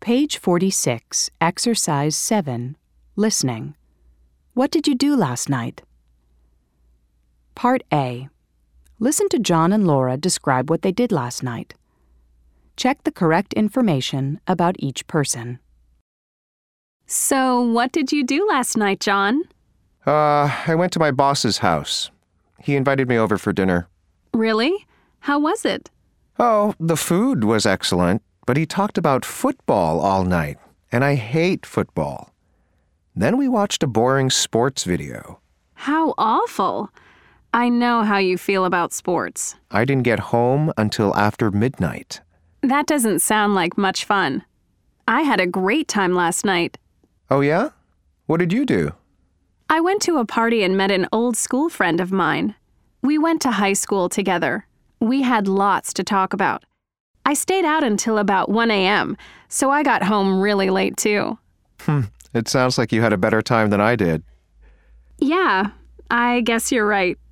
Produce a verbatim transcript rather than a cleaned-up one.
Page forty-six, Exercise seven, Listening. What did you do last night? Part A. Listen to John and Laura describe what they did last night. Check the correct information about each person. So, what did you do last night, John? Uh, I went to my boss's house. He invited me over for dinner. Really? How was it? Oh, the food was excellent, but he talked about football all night, and I hate football. Then we watched a boring sports video. How awful. I know how you feel about sports. I didn't get home until after midnight. That doesn't sound like much fun. I had a great time last night. Oh, yeah? What did you do? I went to a party and met an old school friend of mine. We went to high school together. We had lots to talk about. I stayed out until about one a.m., so I got home really late too. Hmm, it sounds like you had a better time than I did. Yeah, I guess you're right.